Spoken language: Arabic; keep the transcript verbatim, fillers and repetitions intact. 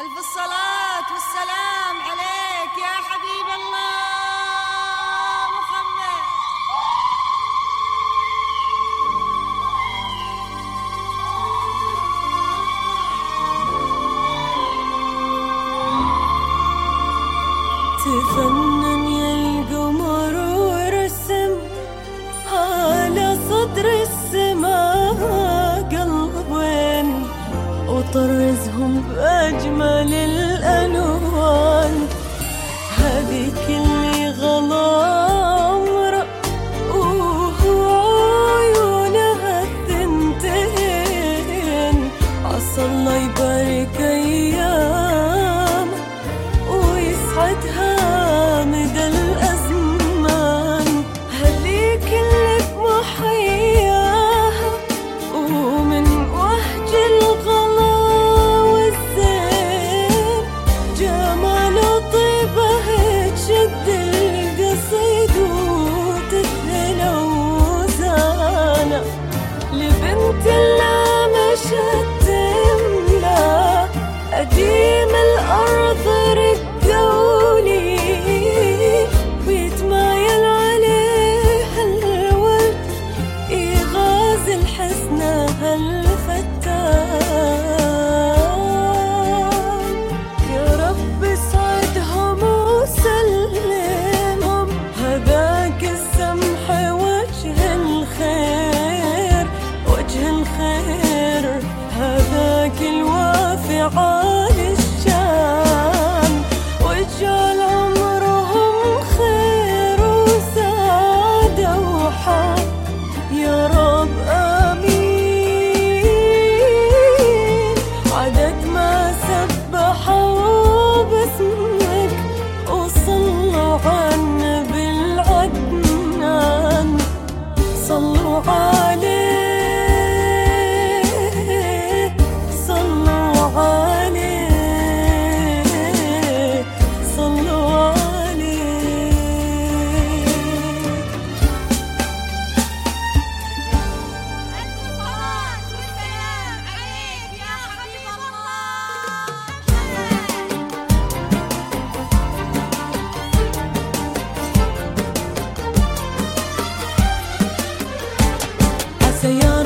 ألف الصلاة والسلام عليك يا حبيب الله محمد. تفنن يا القمر ورسم على صدر السماء قلبين وطرزهم بأجمل الألوان. هذيك اللي غلامرة وعيونها الثنتين، عسى الله يبارك أيام ويسعدها مدى الأزمان. هذيك اللي بمحياها ومن وهج الغلا والزين جمال وطيبه تشد القصيد وتثنى وزانه. لبنت الله مشت تملى أديم الأرض رجولي ويتمايل عليها الورد يغازل حسنها الفتان. يا رب اسعدهم وسلمهم هذاك السمح وجه الخير وجه الخير هذاك الوافي عالي الشان. واجعل عمرهم خير وسعادة وحب يا رب آمين. عدد ما سبحوا باسمك وصلوا على النبي العدنان. صلوا عليه صلوا عليه صلوا عليه. ألف الصلاة والسلام عليك يا حبيب الله محمد. عسى يا